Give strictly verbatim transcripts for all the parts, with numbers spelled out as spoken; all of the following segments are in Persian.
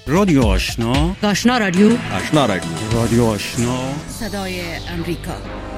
رادیو آشنا، آشنا رادیو، آشنا رادیو، رادیو آشنا، صدای امریکا.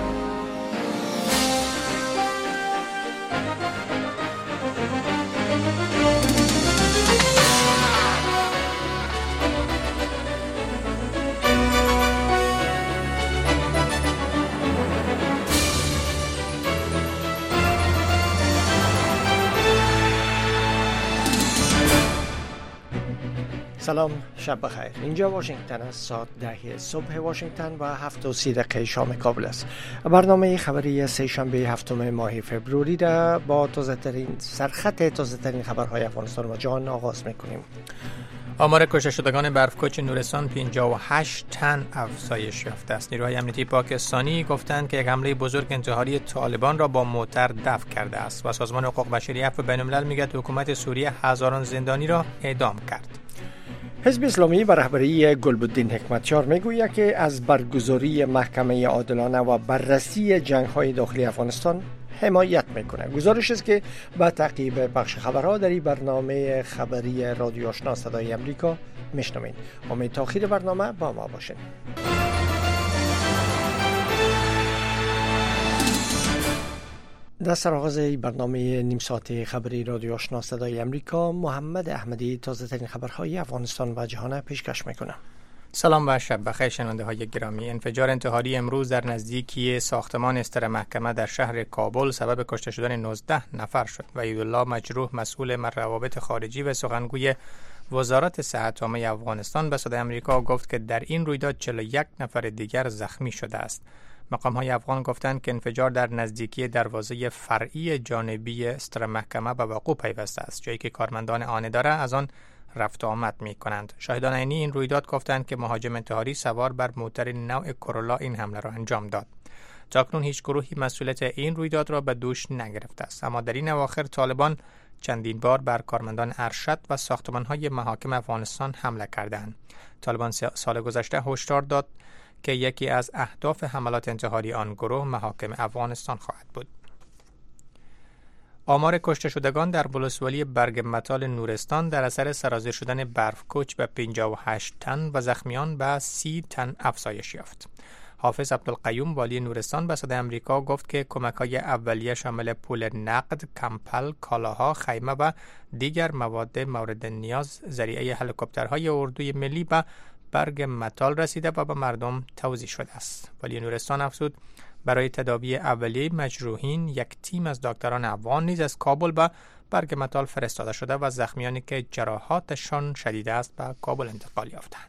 سلام، شب بخیر. اینجا واشنگتن است. ساعت ده صبح واشنگتن و هفت و سی دقیقه شام کابل است. برنامه خبری سه شنبه هفتم ماه فوریه را با تازه ترین سرخط تازه ترین خبرهای افغانستان و جهان آغاز میکنیم. آمار کشته شدگان برفکوچ نورستان پنجاه و هشت تن افزایش یافته است. نیروهای امنیتی پاکستانی گفتند که یک حمله بزرگ انتحاری طالبان را با موتر دفع کرده است و سازمان حقوق بشری عفو بین‌الملل میگوید حکومت سوریه هزاران زندانی را اعدام کرد. حزب اسلامی به رهبری گلبدین حکمتیار میگوید که از برگزاری محکمه عادلانه و بررسی جنگ‌های داخلی افغانستان حمایت میکنه. گزارش است که با تعقیب بخش خبرها در این برنامه خبری رادیو آشنا صدای امریکا میشنوید. امید تا آخر برنامه با ما باشین. در سرآغاز برنامه نیم ساعته خبری رادیو آشنا صدای امریکا، محمد احمدی تازه ترین خبرهای افغانستان و جهان پیشکش میکنه. سلام و شب بخیر شنونده های گرامی. انفجار انتحاری امروز در نزدیکی ساختمان استر محکمه در شهر کابل سبب کشته شدن نوزده نفر شد و عیدالله مجروح، مسئول روابط خارجی و سخنگوی وزارت صحت عامه افغانستان به صدای امریکا گفت که در این رویداد چهل و یک نفر دیگر زخمی شده است. مقام های افغان گفتند که انفجار در نزدیکی دروازه فرعی جانبی استر محکمه به وقوع پیوسته است، جایی که کارمندان آن اداره از آن رفت و آمد می کنند. شاهدان عینی این رویداد گفتند که مهاجم انتحاری سوار بر موتر نوع کرولا این حمله را انجام داد. تاکنون هیچ گروهی مسئولیت این رویداد را به دوش نگرفته است، اما در این اواخر طالبان چندین بار بر کارمندان ارشد و ساختمان‌های محاکم افغانستان حمله کردند. طالبان سال گذشته هشدار داد که یکی از اهداف حملات انتحاری آن گروه محاکم افغانستان خواهد بود. آمار کشته شدگان در ولسوالی برگ متال نورستان در اثر سرازیر شدن برفکوچ به پنجاه و هشت تن و زخمیان به سی تن افزایش یافت. حافظ عبدالقیوم والی نورستان به صدای امریکا گفت که کمک‌های اولیه شامل پول نقد، کمپل، کالاها، خیمه و دیگر مواد مورد نیاز ذریعه هلیکوپترهای اردوی ملی به برگ متال رسیده و به مردم توزیع شده است. والی نورستان افزود برای تداوی اولیه مجروحین یک تیم از دکتران افغان نیز از کابل به برگ متال فرستاده شده و زخمیانی که جراحاتشان شدید است به کابل انتقال یافتند.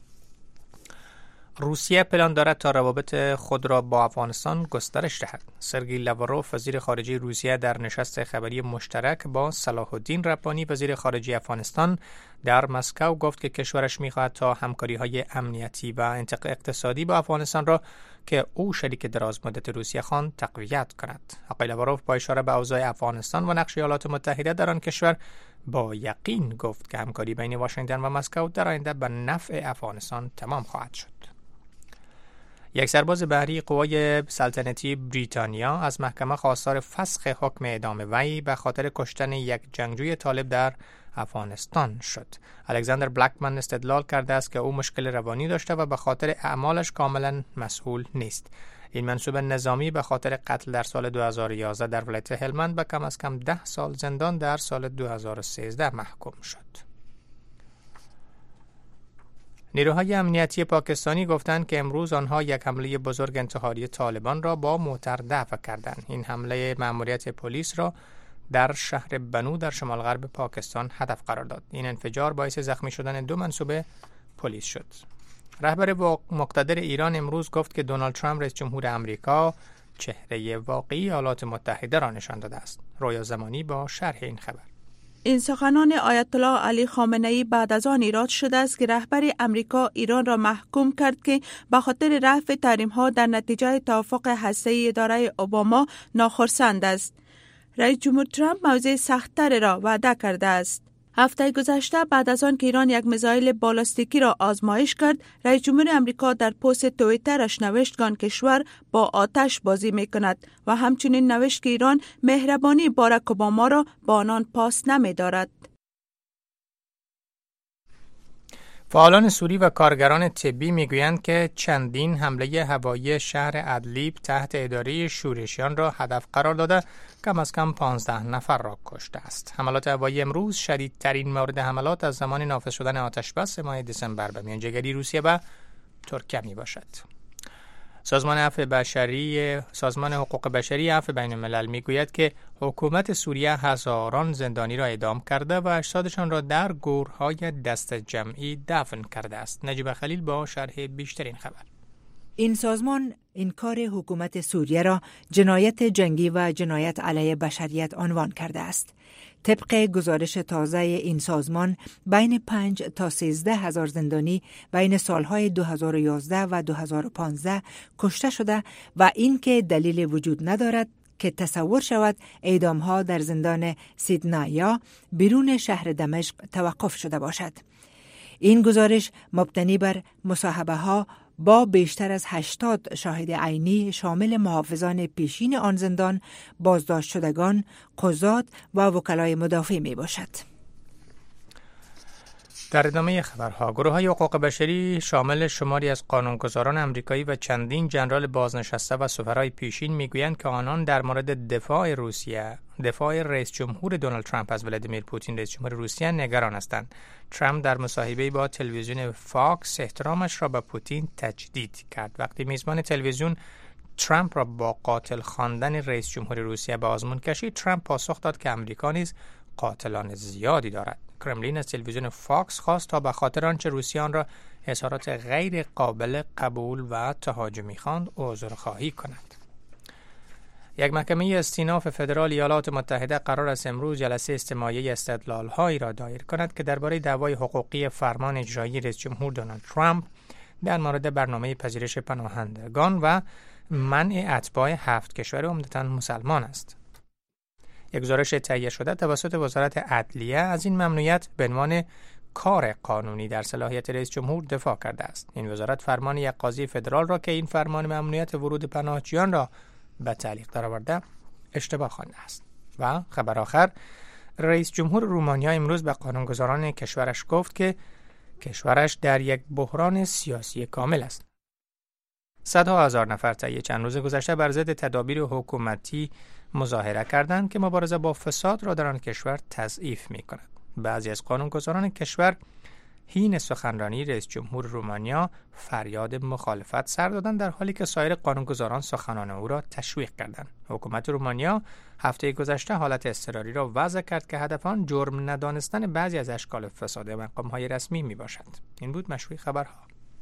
روسیه پلان دارد تا روابط خود را با افغانستان گسترش دهد. سرگئی لاوروف وزیر خارجه روسیه در نشست خبری مشترک با صلاح الدین ربانی وزیر خارجه افغانستان در مسکو گفت که کشورش می‌خواهد تا همکاری‌های امنیتی و اقتصادی با افغانستان را که او شریک دراز مدت روسیه خواند تقویت کند. آقای لاوروف با اشاره به اوضاع افغانستان و نقش ایالات متحده در آن کشور با یقین گفت که همکاری بین واشنگتن و مسکو در آینده به نفع افغانستان تمام خواهد شد. یک سرباز بحری قوای سلطنتی بریتانیا از محکمه خواستار فسخ حکم اعدام وی به خاطر کشتن یک جنگجوی طالب در افغانستان شد. الکساندر بلکمن استدلال کرده است که او مشکل روانی داشته و به خاطر اعمالش کاملا مسئول نیست. این منصوب نظامی به خاطر قتل در سال دو هزار و یازده در ولایت هلمند به کم از کم ده سال زندان در سال دو هزار و سیزده محکوم شد. نیروهای امنیتی پاکستانی گفتند که امروز آنها یک حمله بزرگ انتحاری طالبان را با موتر دفع کردند. این حمله مأموریت پلیس را در شهر بنو در شمال غرب پاکستان هدف قرار داد. این انفجار باعث زخمی شدن دو منصوب پلیس شد. رهبر مقتدر ایران امروز گفت که دونالد ترامپ رئیس جمهور امریکا چهره واقعی ایالات متحده را نشان داده است. رویا زمانی با شرح این خبر. این سخنان آیت الله علی خامنه ای بعد از آن ایراد شده است که رهبر امریکا ایران را محکوم کرد که به خاطر رفع تحریم‌ها در نتیجه توافق هسته‌ای اداره اوباما ناخرسند است. رئیس جمهور ترامپ موضع سخت‌تر را وعده کرده است. هفته گذشته بعد از آن که ایران یک میزایل بالستیکی را آزمایش کرد، رئیس جمهور امریکا در پست توییترش نوشت که آن کشور با آتش بازی می‌کند و همچنین نوشت که ایران مهربانی باراک اوباما را با آنان پاس نمی‌دارد. فعالان سوری و کارگران طبی میگویند که چندین حمله هوایی شهر ادلیب تحت اداره شورشیان را هدف قرار داده کم از کم پانزده نفر را کشته است. حملات هوایی امروز شدیدترین مورد حملات از زمان نافذ شدن آتشبس ماه دسامبر به میانجیگری روسیه و ترکیه می باشد. سازمان عفو بشری سازمان حقوق بشری عفو بین الملل میگوید که حکومت سوریه هزاران زندانی را اعدام کرده و اجسادشان را در گورهای دست جمعی دفن کرده است. نجیب خلیل با شرح بیشتر این خبر. این سازمان انکار حکومت سوریه را جنایت جنگی و جنایت علیه بشریت عنوان کرده است. طبق گزارش تازه این سازمان بین پنج تا سیزده هزار زندانی بین سالهای دو هزار و یازده و دو هزار و پانزده کشته شده و این که دلیل وجود ندارد که تصور شود اعدامها در زندان سیدنایا بیرون شهر دمشق توقف شده باشد. این گزارش مبتنی بر مصاحبه ها با بیشتر از هشتاد شاهد عینی شامل محافظان پیشین آن زندان، بازداشت شدگان، قضات و وکلای مدافع می باشد. در ادامه خبرها، گروه‌های حقوق بشری شامل شماری از قانونگذاران آمریکایی و چندین ژنرال بازنشسته و سفرای پیشین میگویند که آنان در مورد دفاع روسیه، دفاع رئیس جمهور دونالد ترامپ از ولادیمیر پوتین رئیس جمهور روسیه نگران هستند. ترامپ در مصاحبه‌ای با تلویزیون فاکس احترامش را به پوتین تجدید کرد. وقتی میزبان تلویزیون ترامپ را با قاتل خواندن رئیس جمهور روسیه به آزمون کشید، ترامپ پاسخ داد که آمریکا نیز قاتلان زیادی دارد. کرملین از تلویزیون فاکس خواست تا به خاطر آنچه روسیان را اظهارات غیر قابل قبول و تهاجمی خواند عذرخواهی کند. یک محکمه استیناف فدرال ایالات متحده قرار است امروز جلسه استماعی استدلال‌هایی را دایر کند که درباره دعوای حقوقی فرمان اجرایی رئیس جمهور دونالد ترامپ در مورد برنامه پذیرش پناهندگان و منع اتباع هفت کشور عمدتاً مسلمان است. یک گزارش تهیه شده توسط وزارت عدلیه از این ممنوعیت به عنوان کار قانونی در صلاحیت رئیس جمهور دفاع کرده است. این وزارت فرمان یک قاضی فدرال را که این فرمان ممنوعیت ورود پناهجویان را به تعلیق درآورده اشتباه خوانده است. و خبر آخر، رئیس جمهور رومانیا امروز به قانونگذاران کشورش گفت که کشورش در یک بحران سیاسی کامل است. صدها هزار نفر طی چند روز گذشته بر ضد تدابیر حکومتی مظاهره کردند که مبارزه با فساد را در آن کشور تضعیف می‌کند. بعضی از قانونگذاران کشور حین سخنرانی رئیس جمهور رومانیا فریاد مخالفت سر دادند، در حالی که سایر قانونگذاران سخنان او را تشویق کردند. حکومت رومانیا هفته گذشته حالت اضطراری را وضع کرد که هدف آن جرم ندانستن بعضی از اشکال فساد مقام‌های رسمی میباشد. این بود مشروع خبرها.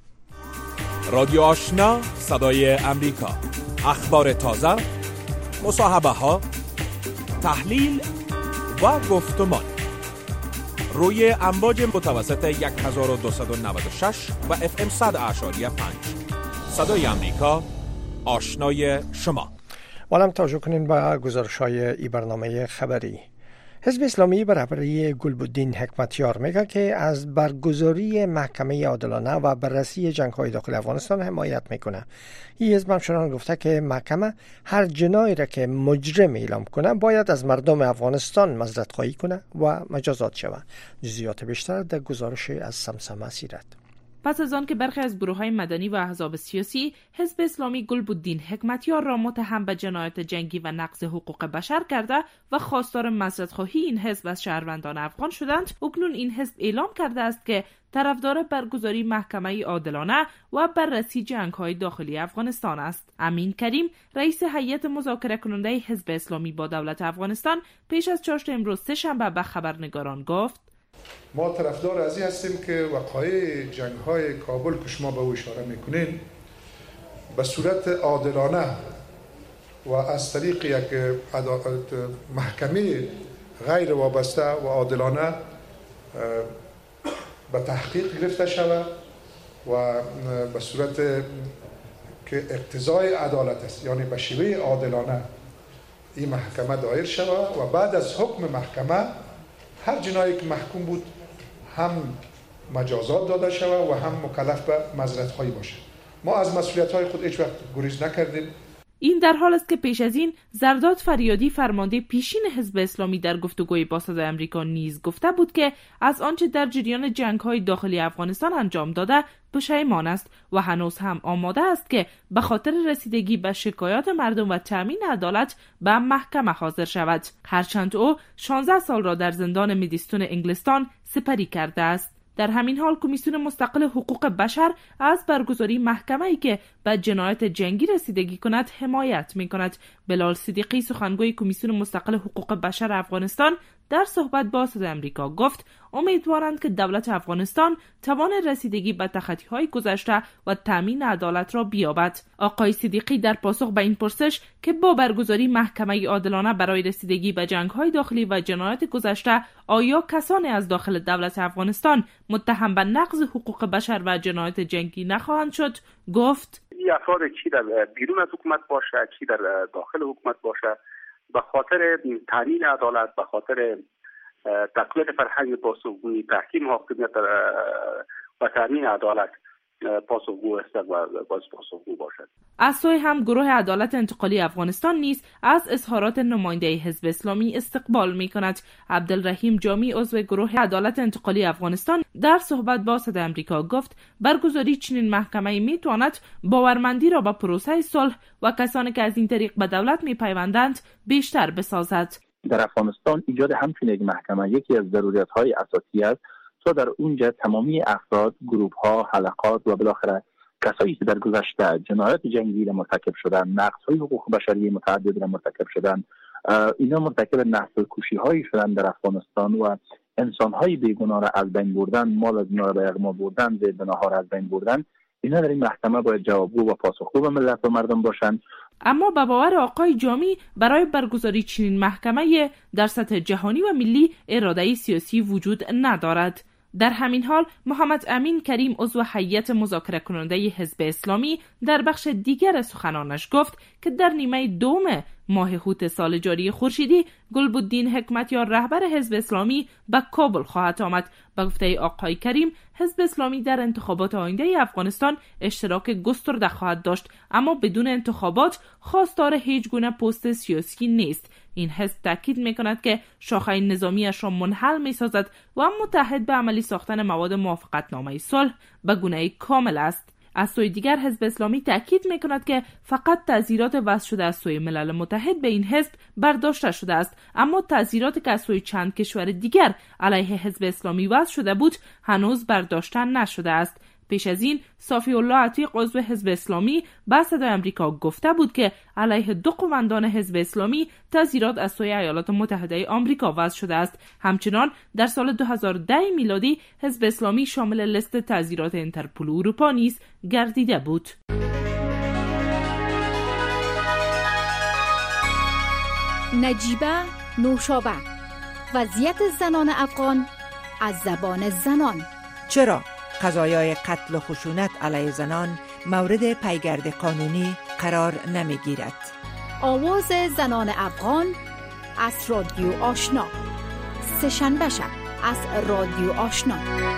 رادیو آشنا، صدای امریکا، اخبار تازه، مصاحبه ها، تحلیل و گفتمان روی امواج متوسط هزار و دویست و نود و شش و اف ام صد اعشاری پنج. صدای امریکا، آشنای شما. والم توجه کنین به گزارش‌های ای برنامه خبری. حزب اسلامی به رهبری گلبدین حکمتیار میگه که از برگزاری محکمه عادلانه و بررسی جنگ‌های داخل افغانستان حمایت میکنه. این حزب همچنان گفته که محکمه هر جنایی را که مجرم اعلام کنه باید از مردم افغانستان معذرت خواهی کنه و مجازات شود. جزئیات بیشتر در گزارش از سمسمه سیرت. پس از آن که برخی از گروه‌های مدنی و احزاب سیاسی حزب اسلامی گلبدین حکمتیار را متهم به جنایت جنگی و نقض حقوق بشر کرده و خواستار معذرت‌خواهی این حزب از شهروندان افغان شدند، اکنون این حزب اعلام کرده است که طرفدار برگزاری محکمه عادلانه و بررسی جنگ‌های داخلی افغانستان است. امین کریم، رئیس هیئت مذاکره کننده حزب اسلامی با دولت افغانستان، پیش از چاشت امروز سه شنبه به خبرنگاران گفت: ما طرفدار از این هستیم که وقایع جنگ‌های کابل که شما به او اشاره می‌کنین به صورت عادلانه و از طریق یک محکمه غیر وابسته و عادلانه به تحقیق گرفته شود و به صورت که اقتضای عدالت است، یعنی به شیوه عادلانه این محکمه دایر شود و بعد از حکم محکمه هر جنایی که محکوم بود هم مجازات داده شود و هم مکلف به معذرت خواهی باشه. ما از مسئولیت های خود هیچ وقت گریز نکردیم. این در حال است که پیش از این زرداد فریادی فرمانده پیشین حزب اسلامی در گفتگوی با صدای آمریکا نیز گفته بود که از آنچه در جریان جنگ‌های داخلی افغانستان انجام داده پشیمان است و هنوز هم آماده است که به خاطر رسیدگی به شکایات مردم و تامین عدالت به محکمه حاضر شود، هرچند او شانزده سال را در زندان میدیستون انگلستان سپری کرده است. در همین حال کمیسیون مستقل حقوق بشر از برگزاری محکمه‌ای که به جنایت جنگی رسیدگی کند حمایت می‌کند. بلال صدیقی سخنگوی کمیسیون مستقل حقوق بشر افغانستان در صحبت با صدای آمریکا گفت امیدوارند که دولت افغانستان توان رسیدگی به تخطی‌های گذشته و تامین عدالت را بیابد. آقای صدیقی در پاسخ به این پرسش که با برگزاری محکمه عادلانه برای رسیدگی به جنگ‌های داخلی و جنایات گذشته آیا کسانی از داخل دولت افغانستان متهم به نقض حقوق بشر و جنایات جنگی نخواهند شد، گفت این افراد چی در بیرون از حکومت باشه چی در داخل حکومت باشه به خاطر تامین عدالت، به خاطر تقویت فرهنگ پاسخگویی، تحکیم حاکمیت و تامین عدالت پاسخگو است و باز پاسخگو باشد. از سوی هم گروه عدالت انتقالی افغانستان نیز از اظهارات نماینده حزب اسلامی استقبال می کند. عبدالرحیم جامی عضو گروه عدالت انتقالی افغانستان در صحبت با صدای آمریکا گفت برگزاری چنین محکمه‌ای می تواند باورمندی را به پروسه صلح و کسانی که از این طریق به دولت می پیوندند بیشتر بسازد. در افغانستان ایجاد همچین یک محکمه یکی از ضرورت‌های اساسی است تا در اونجا تمامی افراد، گروه‌ها، حلقات و بالاخره کسایی که در گذشته جنایات جنگی را مرتکب شدن، نقض‌های حقوق بشری متعدد را مرتکب شدن، اینا مرتکب نسل کشی‌هایی شدن در افغانستان و انسان‌های بیگناه را از بین بردن، مال از اینا را به اغما بردن، زندان‌ها را از بین بردن. اینا در این محکمه باید جوابگو و پاسخگو به ملت و مردم باشند. اما به باور آقای جامی برای برگزاری چنین محکمه در سطح جهانی و ملی اراده سیاسی وجود ندارد. در همین حال محمد امین کریم عضو هیئت مذاکره کننده حزب اسلامی در بخش دیگر سخنانش گفت که در نیمه دوم ماه هوت سال جاری خورشیدی گلبدین حکمتیار رهبر حزب اسلامی به کابل خواهد آمد. به گفته آقای کریم حزب اسلامی در انتخابات آینده افغانستان اشتراک گسترده خواهد داشت، اما بدون انتخابات خواستار هیچ گونه پست سیاسی نیست. این حزب تاکید می‌کند که شاخه نظامیش را منحل می‌سازد و متحد به عملی ساختن مواد موافقتنامه صلح به گونه کامل است. از سوی دیگر حزب اسلامی تاکید می‌کند که فقط تعزیرات وضع شده از سوی ملل متحد به این حزب برداشته شده است، اما تعزیراتی که از سوی چند کشور دیگر علیه حزب اسلامی وضع شده بود هنوز برداشته نشده است. پیش از این صافی الله عتیق عضو حزب اسلامی به صدای آمریکا گفته بود که علیه دو قماندان حزب اسلامی تعزیرات از سوی ایالات متحده آمریکا وضع شده است. همچنان در سال دو هزار و ده میلادی حزب اسلامی شامل لیست تعزیرات اینترپل اروپا نیز گردیده بود. نجیبه نوشابه، وضعیت زنان افغان از زبان زنان. چرا قضایای قتل و خشونت علیه زنان مورد پیگرد قانونی قرار نمی گیرد؟ آواز زنان افغان از رادیو آشنا، سه‌شنبه شب از رادیو آشنا.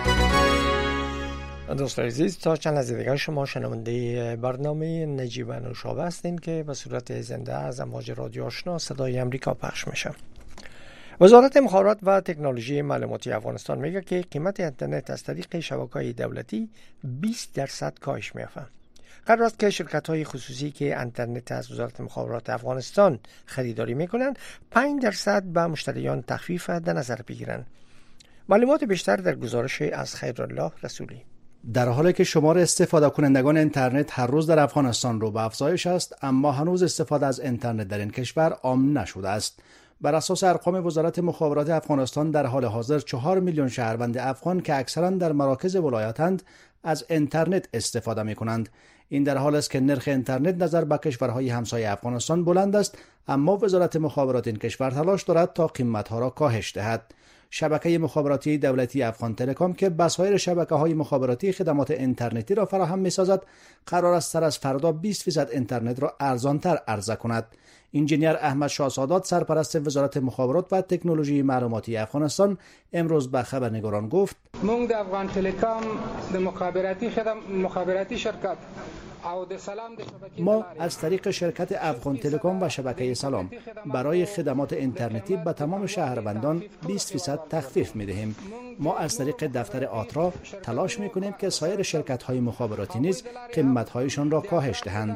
دوستان عزیز، تا چند لحظه دیگر شما شنونده برنامه نجیبه نوشابه هستین که به صورت زنده از امواج رادیو آشنا صدای امریکا پخش میشه. وزارت مخابرات و تکنولوژی معلوماتی افغانستان میگه که قیمت اینترنت از طریق شبکه‌های دولتی بیست درصد کاهش می‌یافته. قرار است که شرکت‌های خصوصی که اینترنت از وزارت مخابرات افغانستان خریداری می‌کنند پنج درصد به مشتریان تخفیف در نظر بگیرند. معلومات بیشتر در گزارش از خیرالله رسولی. در حالی که شمار استفاده کنندگان اینترنت هر روز در افغانستان رو به افزایش است، اما هنوز استفاده از اینترنت در این کشور عام نشده است. بر اساس ارقام وزارت مخابرات افغانستان در حال حاضر چهار میلیون شهروند افغان که اکثرا در مراکز ولایتند از اینترنت استفاده می کنند. این در حال است که نرخ اینترنت نظر به کشورهای همسایه افغانستان بلند است، اما وزارت مخابرات این کشور تلاش دارد تا قیمتها را کاهش دهد. شبکه مخابراتی دولتی افغان تلکام که بسایر شبکه‌های مخابراتی خدمات اینترنتی را فراهم می‌سازد، قرار است سر از فردا بیست درصد اینترنت را ارزان‌تر عرضه کند. انجینیر احمد شاه سادات سرپرست وزارت مخابرات و تکنولوژی معلوماتی افغانستان امروز به خبرنگاران گفت: مونږ د افغان تلکام د مخابراتی خدمات مخابراتی شرکت ما از طریق شرکت افغان تلکام و شبکه سلام برای خدمات اینترنتی به تمام شهروندان بیست درصد تخفیف می‌دهیم. ما از طریق دفتر آترا تلاش می‌کنیم که سایر شرکت‌های مخابراتی نیز قیمت‌هایشان را کاهش دهند.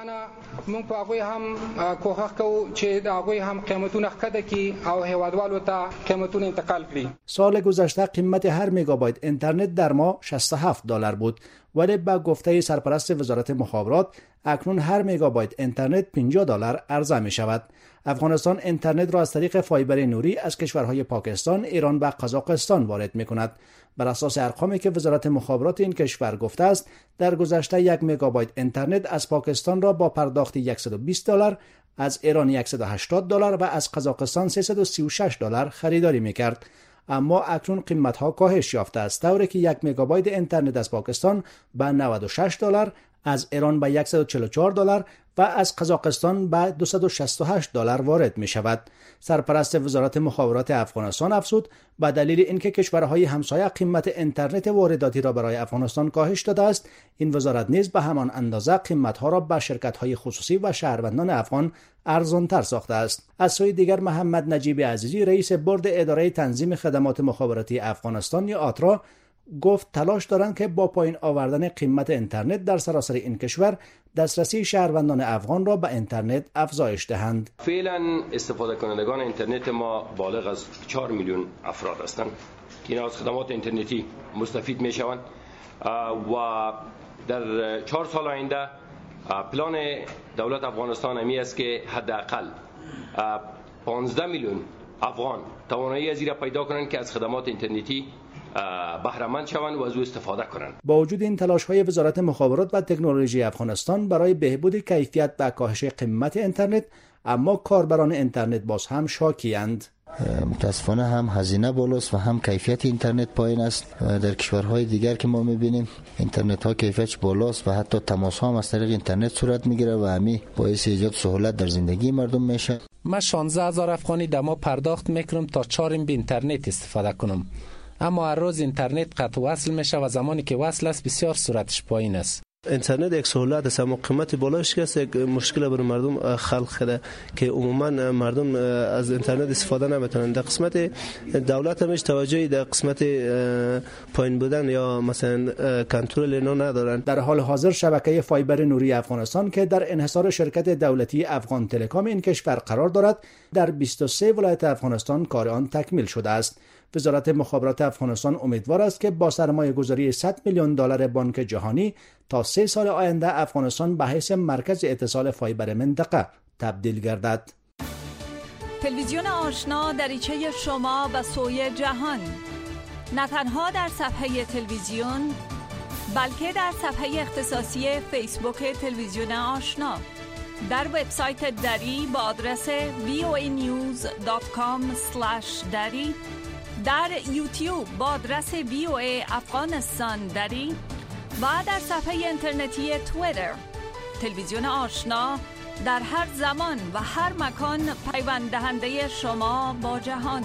سال گذشته قیمت هر مگابایت اینترنت در ماه شصت و هفت دلار بود، ولی با گفته سرپرست وزارت مخابرات اکنون هر مگابایت اینترنت پنجاه دلار عرضه می شود. افغانستان اینترنت را از طریق فایبر نوری از کشورهای پاکستان، ایران و قزاقستان وارد می کند. بر اساس ارقامی که وزارت مخابرات این کشور گفته است، در گذشته یک مگابایت اینترنت از پاکستان را با پرداخت صد و بیست دلار، از ایران صد و هشتاد دلار و از قزاقستان سیصد و سی و شش دلار خریداری می کرد. اما اکنون قیمت‌ها کاهش یافته است، طوری که یک مگابایت اینترنت از پاکستان به نود و شش دلار، از ایران به صد و چهل و چهار دلار و از قزاقستان به دویست و شصت و هشت دلار وارد می شود. سرپرست وزارت مخابرات افغانستان افزود به دلیل اینکه کشورهای همسایه قیمت اینترنت وارداتی را برای افغانستان کاهش داده است، این وزارت نیز به همان اندازه قیمت‌ها را به شرکت‌های خصوصی و شهروندان افغان ارزان‌تر ساخته است. از سوی دیگر محمد نجیب عزیزی رئیس بورد اداره تنظیم خدمات مخابراتی افغانستان یا آترا گفت تلاش دارند که با پایین آوردن قیمت اینترنت در سراسر این کشور دسترسی شهروندان افغان را به اینترنت افزایش دهند. فعلا استفاده کنندگان اینترنت ما بالغ از چهار میلیون افراد هستند که اینا از خدمات اینترنتی مستفید می شوند و در چهار سال آینده پلان دولت افغانستان همی است که حداقل پانزده میلیون افغان توانایی از این را پیدا کنند که از خدمات اینترنتی بهره‌مند شوند و از او استفاده کنند. با وجود این تلاش‌های وزارت مخابرات و تکنولوژی افغانستان برای بهبود کیفیت و کاهش قیمت اینترنت، اما کاربران اینترنت باز هم شاکی‌اند. متاسفانه هم هزینه بالاست و هم کیفیت اینترنت پایین است. در کشورهای دیگر که ما می‌بینیم اینترنت ها کیفیتش بالاست و حتی تماس ها هم از طریق اینترنت صورت میگیره و همین باعث ایجاد سهولت در زندگی مردم میشه. من شانزده هزار افغانی در ماه پرداخت میکنم تا چهار ام بی اینترنت استفاده کنم، اما هر روز اینترنت قطع وصل میشه و زمانی که وصل است بسیار سرعتش پایین است. اینترنت یک سهولت است اما قیمت بالاش که یک مشکل برای مردم خلق کرده که عموما مردم از اینترنت استفاده نمیتونن. در قسمت دولت همش توجهی در قسمت پایین بودن یا مثلا کنترل اینا ندارن. در حال حاضر شبکه فایبر نوری افغانستان که در انحصار شرکت دولتی افغان تلکام این کشور قرار دارد، در بیست و سه ولایت افغانستان کار آن تکمیل شده است. وزارت مخابرات افغانستان امیدوار است که با سرمایه گذاری صد میلیون دلار بانک جهانی تا سه سال آینده افغانستان به حیث مرکز اتصال فایبر منطقه تبدیل گردد. تلویزیون آشنا دریچه شما به سوی جهان، نه تنها در صفحه تلویزیون بلکه در صفحه اختصاصی فیسبوک تلویزیون آشنا، در وبسایت دری با آدرس وی او ای نیوز دات کام اسلش دری، در یوتیوب با آدرس وی او ای افغانستان دری و در صفحه اینترنتی توییتر. تلویزیون آشنا در هر زمان و هر مکان پیوند دهنده شما با جهان.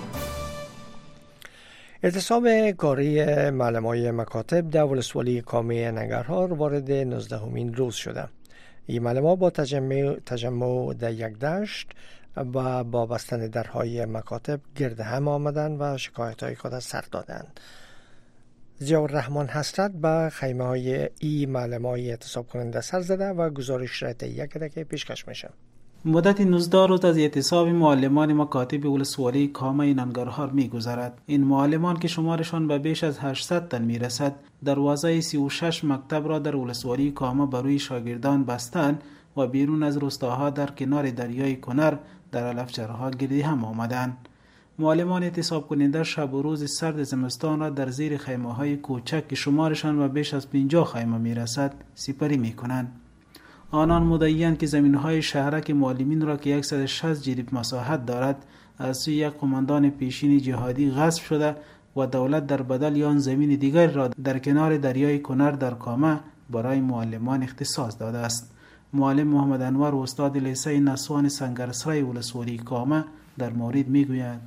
اعتصاب کاری معلمای مکاتب در ولسوالی کامه ننگرهار وارد نوزدهمین روز شده. این معلمان با تجمع, تجمع در یک دشت و با بستن درهای مکاتب گرد هم آمدن و شکایت های خود سر دادند. ضیاءالرحمن حسرت به خیمه های ای معلمای اعتصاب کننده سر زده و گزارش را تهیه کرده که پیشکش میشه. مدت نوزده روز از اعتصاب معلمان مکاتب ولسوالی کامه ننگرهار می‌گذرد. این معلمان که شمارشان به بیش از هشتصد تن میرسد، دروازه سی و شش مکتب را در ولسوالی کامه بر روی شاگردان بستند و بیرون از روستاها در کنار دریای کنر در علفچرها گردی هم آمدند. معلمان اعتصاب کننده شب و روز سرد زمستان را در زیر خیمه‌های کوچک که شمارشان به بیش از پنجاه خیمه میرسد سپری می‌کنند. آنان مدعی‌اند که زمین‌های شهرک معلمین را که صد و شصت جریب مساحت دارد از سوی یک قماندان پیشین جهادی غصب شده و دولت در بدل آن زمین دیگر را در کنار دریای کنر در کامه برای معلمان اختصاص داده است. معلم محمد انور استاد لیسه نسوان سنگرسرای ولسوالی کامه در مورد میگوید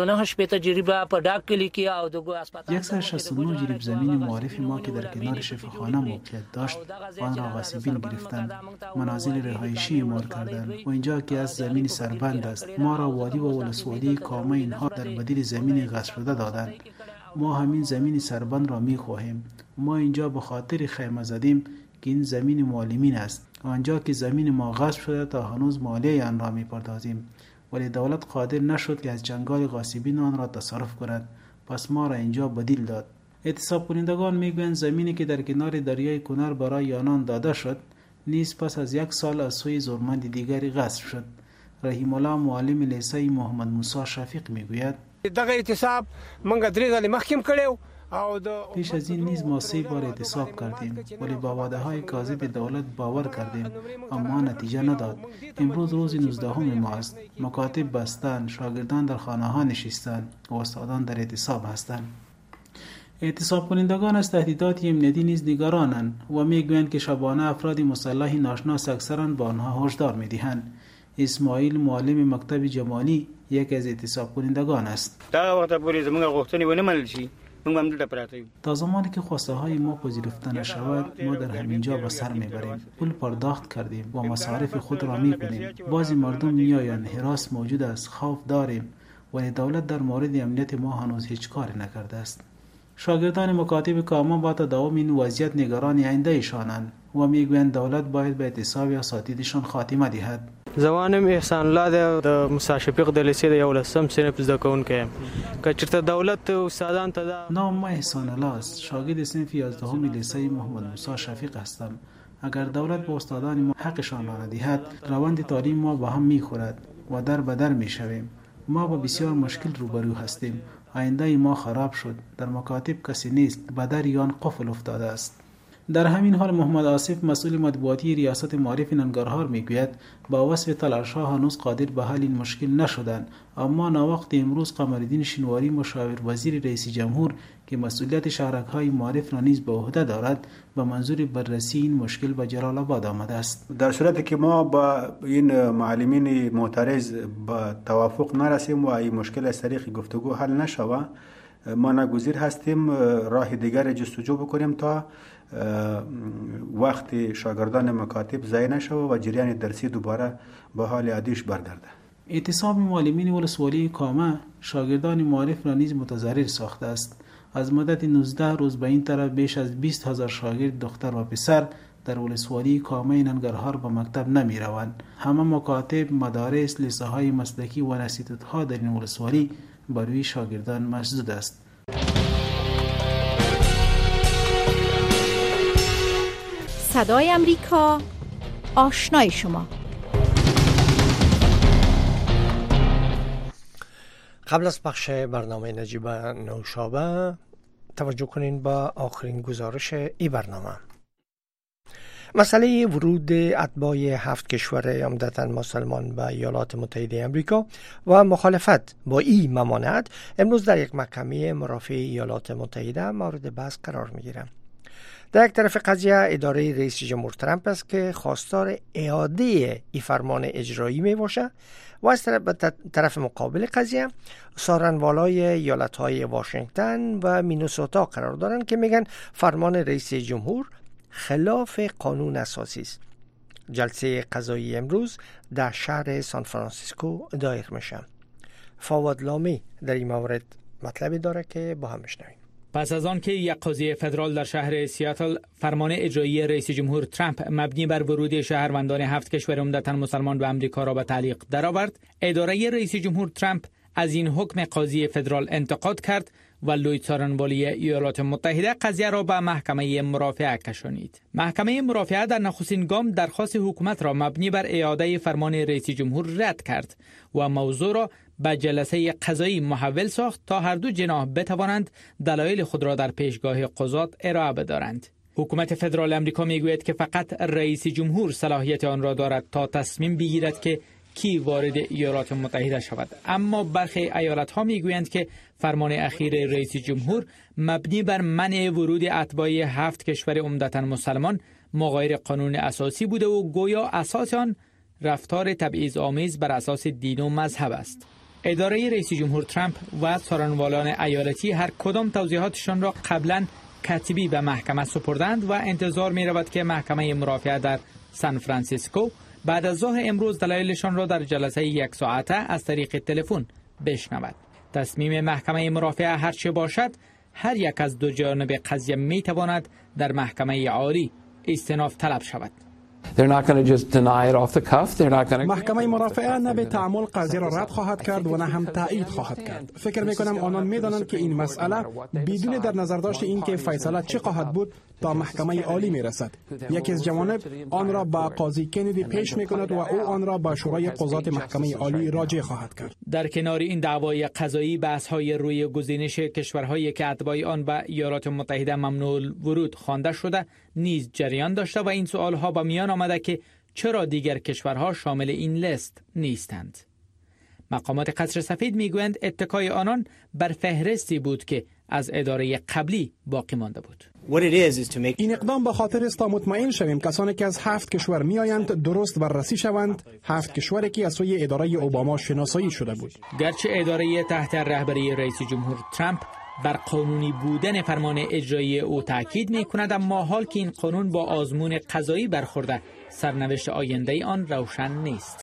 صد و شصت و نه جریب زمین معارف ما که در کنار شفاخانه موقعیت داشت آن را غاصبین گرفتند، منازل رهایشی مار کردند و اینجا که از زمین سربند است ما را وادی و ولسوالی کامه اینها در بدیل زمین غصب شده دادند. ما همین زمین سربند را می خواهیم. ما اینجا به خاطر خیمه زدیم که این زمین معلمین است، آنجا که زمین ما غصب شده تا هنوز مالیه آن را می پردازیم، ولی دولت قادر نشد که از جنگال غاصبین آن را تصرف کند، پس ما را اینجا بدیل داد. اعتصاب کنندگان میگویند زمینی که در کنار دریای کنر برای آنان داده شد نیز پس از یک سال از سوی زورمند دیگری غصب شد. رحیم الله معلم لیسه محمد موسی شفیق میگوید دغه اعتصاب منګه درې ځله مخکیم کړو. پیش از این نیز ما سه بار اعتصاب کردیم ولی با وعده های کاذب دولت باور کردیم اما نتیجه نداد. امروز روز نوزدهم ماست. مکاتب بستند، شاگردان در خانه ها نشستند و استادان در اعتصاب هستند. اعتصاب کنندگان از تهدیدات امنیتی نیز نگرانند و میگویند که شبانه افراد مسلح ناشناس اکثرا با آنها هشدار میدهند. اسماعیل معلم مکتب جمالی یکی از اعتصاب کنندگان است. دا وخت پورې زموږ غوښتنې ونه منل شي تا زمانی که خواسته های ما پذیرفته نشود ما در همینجا به سر میبریم. پول پرداخت کردیم و مصارف خود را میکنیم. بعضی مردم میآیند حراس موجود است، خوف داریم، ولی دولت در مورد امنیت ما هنوز هیچ کاری نکرده است. شاگردان مکاتب کامه با تداوم این وضعیت نگران آینده ایشانند و میگویند دولت باید به اعتصاب اساتیدشان خاتمه دهد. زوانم احسان الله د موسی شفیق د لیسې د یولسم صنف زده کوونکی یم. که چېرته دولت استادان ته دا نام ما احسان الله است. شاگرد صنف یازدهم لیسه محمد موسی شفیق هستم. اگر دولت به استادان ما حقشان را ندهد روند تعلیم ما با هم میخورد و در به در میشویم. ما با بسیار مشکل روبرو هستیم. آینده ما خراب شد. در مکاتب کسی نیست. به در یان قفل افتاده است. در همین حال محمد آصف مسئول مطبوعاتی ریاست معارف ننگرهار میگوید با وصف تلاش‌ها هنوز قادر به حل این مشکل نشدند، اما ناوقت امروز قمرالدین شنواری مشاور وزیر رئیس جمهور که مسئولیت شهرک‌های معارف را نیز به عهده دارد به منظور بررسی این مشکل به جلال آباد آمده است. در صورتی که ما با این معلمین معترض به توافق نرسیم و این مشکل از طریق گفتگو حل نشود، ما ناگزیر هستیم راه دیگر جستجو بکنیم تا وقت شاگردان مکاتب ضایع نشود و جریان درسی دوباره به حال عادیش برگرده. اعتصاب معلمین ولسوالی کامه شاگردان معارف را نیز متضرر ساخته است. از مدت نوزده روز به این طرف بیش از بیست هزار شاگرد دختر و پسر در ولسوالی کامه ننگرهار به مکتب نمی روند. همه مکاتب، مدارس، لیسه های مسلکی و انستیتوت‌ها در این ولسوالی بر روی شاگردان مسدود است. صدای امریکا، آشنای شما. قبل از پخش برنامه نجیبه نوشابه توجه کنین با آخرین گزارش ای برنامه. مسئله ورود اتباع هفت کشور عمدتاً مسلمان به ایالات متحده آمریکا و مخالفت با این ممانعت امروز در یک محکمه مرافع ایالات متحده مورد بحث قرار می‌گیرد. در یک طرف قضیه اداره رئیس جمهور ترامپ است که خواستار اعاده ای فرمان اجرایی می باشه و از طرف, طرف مقابل قضیه سارنوالای ایالت‌های واشنگتن و مینوسوتا قرار دارند که میگن فرمان رئیس جمهور خلاف قانون اساسی است. جلسه قضایی امروز در شهر سان فرانسیسکو دایر میشه. فواد لامی در این مورد مطلبی داره که با هم میشنویم. پس از آن که یک قاضی فدرال در شهر سیاتل فرمان اجرایی رئیس جمهور ترامپ مبنی بر ورود شهروندان هفت کشور عمدتاً مسلمان به آمریکا را به تعلیق درآورد، اداره رئیس جمهور ترامپ از این حکم قاضی فدرال انتقاد کرد و لوی سارنوالی ایالات متحده قضیه را به محکمه مرافعه کشانید. محکمه مرافعه در نخستین گام درخواست حکومت را مبنی بر اعاده فرمان رئیس جمهور رد کرد و موضوع را به جلسه قضایی محول ساخت تا هر دو جناح بتوانند دلایل خود را در پیشگاه قضات ارائه بدارند. حکومت فدرال آمریکا میگوید که فقط رئیس جمهور صلاحیت آن را دارد تا تصمیم بگیرد که کی وارد ایالات متحده شود، اما برخی ایالت‌ها میگویند که فرمان اخیر رئیس جمهور مبنی بر منع ورود اتباع هفت کشور عمدتاً مسلمان مغایر قانون اساسی بوده و گویا اساس آن رفتار تبعیض‌آمیز بر اساس دین و مذهب است. اداره رئیس جمهور ترامپ و سارنوالان ایالتی هر کدام توضیحاتشان را قبلا کتبی به محکمه سپردند و انتظار می رود که محکمه مرافعه در سان فرانسیسکو بعد از ظهر امروز دلایلشان را در جلسه یک ساعته از طریق تلفن بشنود. تصمیم محکمه مرافعه هر چه باشد، هر یک از دو جانب قضیه می تواند در محکمه عالی استئناف طلب شود. محکمه مرافعه نه به تعامل قضیه را رد خواهد کرد و نه هم تایید خواهد کرد. فکر می کنم آنان می دانند که این مسئله بدون در نظر داشت این که فیصله چه خواهد بود تا محکمه عالی می رسد. یکی از جوانب آن را به قاضی کندی پیش می کند و او آن را به شورای قضات محکمه عالی راجع خواهد کرد. در کنار این دعوای قضایی، بحث های روی گزینش کشورهایی که اتباع آن به ایالات متحده ممنوع ورود خوانده شده نیز جریان داشته و این سوال ها به میان آمده که چرا دیگر کشورها شامل این لیست نیستند. مقامات قصر سفید میگویند اتکای آنان بر فهرستی بود که از اداره قبلی باقی مانده بود. این اقدام به خاطر است تا مطمئن شویم کسانی که از هفت کشور میآیند درست بررسی شوند، هفت کشوری که از سوی اداره اوباما شناسایی شده بود. گرچه اداره تحت رهبری رئیس جمهور ترامپ بر قانونی بودن فرمان اجرایی او تاکید می‌کند، اما حال که این قانون با آزمون قضایی برخورده، سرنوشت آینده آن روشن نیست.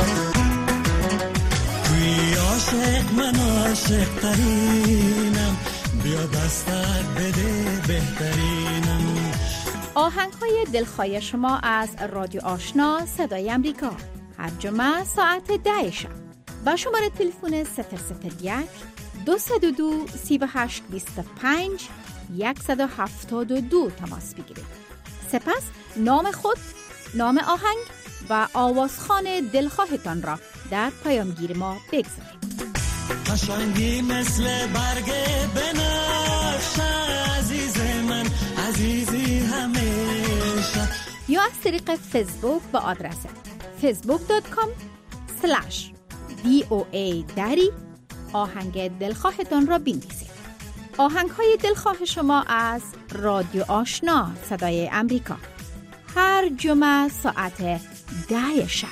توی عاشق من عاشق ترینم، بیا دستت بده بهترینم. آهنگ‌های دلخواه شما از رادیو آشنا صدای امریکا هر جمعه ساعت ده شب با شماره تلفن صفر صفر یک دو صد و دو سی و هشت بیست و پنج صد و هفتاد و دو تماس بگیرید. سپس نام خود، نام آهنگ و آوازخوان دلخواهتان را در پیامگیر ما بگذارید. قشنگی مثل برگ بنفشه، عزیز من عزیزی همیشه. یا از طریق فیسبوک با آدرس فیسبوک دات کام اسلش دی او ای دری آهنگ دلخواهتان را بنویسید. آهنگ های دلخواه شما از رادیو آشنا صدای امریکا هر جمعه ساعت ده شب.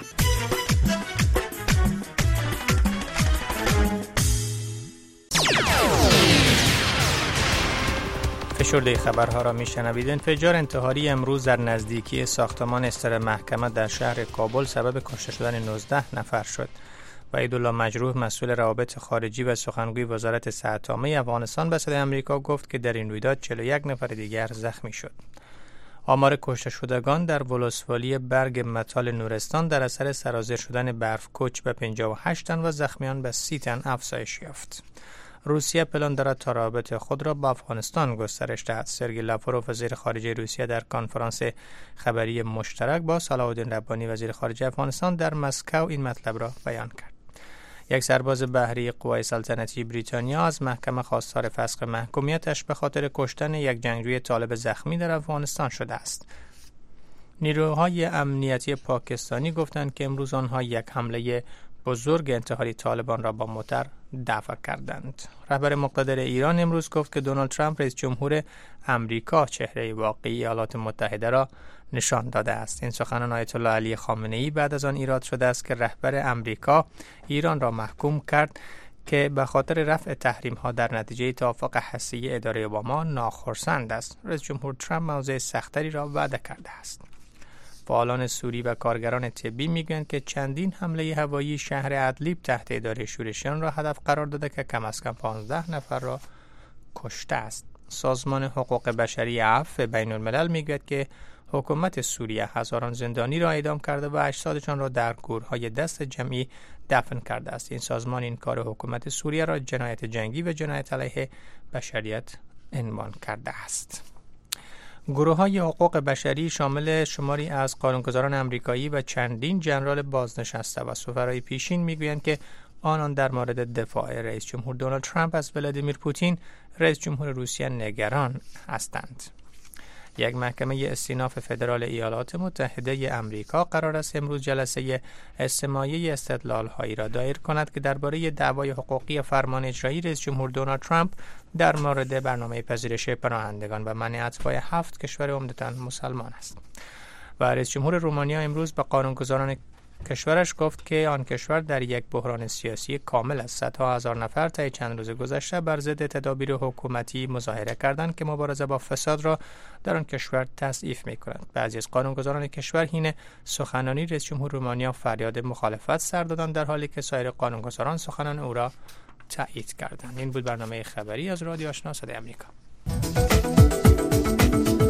فشرده خبرها را میشنوید. انفجار انتحاری امروز در نزدیکی ساختمان استر محکمه در شهر کابل سبب کشته شدن نوزده نفر شد. وحیدالله مجروح، مسئول روابط خارجی و سخنگوی وزارت صحت عامه افغانستان به صدای آمریکا گفت که در این رویداد چهل و یک نفر دیگر زخمی شد. آمار کشته شدگان در ولسوالی برگ متال نورستان در اثر سرازیر شدن برف کوچ به پنجاه و هشت تن و زخمیان به سی تن افزایش یافت. روسیه پلان دارد تا روابط خود را با افغانستان گسترش دهد. سرگئی لاوروف، وزیر خارجه روسیه، در کنفرانس خبری مشترک با صلاح الدین ربانی، وزیر خارجه افغانستان، در مسکو این مطلب را بیان کرد. یک سرباز بحری قوای سلطنتی بریتانیا از محکمه خواستار فسخ محکومیتش به خاطر کشتن یک جنگجوی طالب زخمی در افغانستان شده است. نیروهای امنیتی پاکستانی گفتند که امروز آنها یک حمله بزرگ انتحاری طالبان را با موتر دفع کردند. رهبر مقتدر ایران امروز گفت که دونالد ترامپ رئیس جمهور امریکا چهره واقعی ایالات متحده را نشان داده است. این سخنان آیت الله علی خامنه ای بعد از آن ایراد شده است که رهبر امریکا ایران را محکوم کرد که به خاطر رفع تحریم ها در نتیجه توافق هسته‌ای اداره اوباما ناخرسند است. رئیس جمهور ترامپ موضع سختری را وعده کرده است. فعالان سوری و کارگران طبی میگویند که چندین حمله هوایی شهر ادلیب تحت اداره شورشیان را هدف قرار داده که کم از کم پانزده نفر را کشته است. سازمان حقوق بشری عفو بین الملل میگوید که حکومت سوریه هزاران زندانی را اعدام کرده و اجسادشان را در گورهای دست جمعی دفن کرده است. این سازمان این کار حکومت سوریه را جنایت جنگی و جنایت علیه بشریت عنوان کرده است. گروه‌های حقوق بشری شامل شماری از قانونگذاران آمریکایی و چندین ژنرال بازنشسته و سفرای پیشین میگویند که آنان در مورد دفاع رئیس جمهور دونالد ترامپ از ولادیمیر پوتین رئیس جمهور روسیه نگران هستند. یک محکمه استیناف فدرال ایالات متحده آمریکا قرار است امروز جلسه استماعی استدلال‌هایی را دایر کند که درباره دعوای حقوقی فرمان اجرایی رئیس جمهور دونالد ترامپ در مورد برنامه پذیرش پناهندگان و منع اتباع هفت کشور عمدتاً مسلمان است. و رئیس جمهور رومانیا امروز به قانونگذاران کشورش گفت که آن کشور در یک بحران سیاسی کامل است. صدها هزار نفر طی چند روز گذشته بر ضد تدابیر حکومتی مظاهره کردند که مبارزه با فساد را در آن کشور تضعیف می‌کنند. بعضی از قانونگذاران کشور حین سخنرانی رئیس جمهور رومانیا فریاد مخالفت سر دادند، در حالی که سایر قانونگذاران سخنان او را تایید کردند. این بود برنامه خبری از رادیو آشنا صدای آمریکا.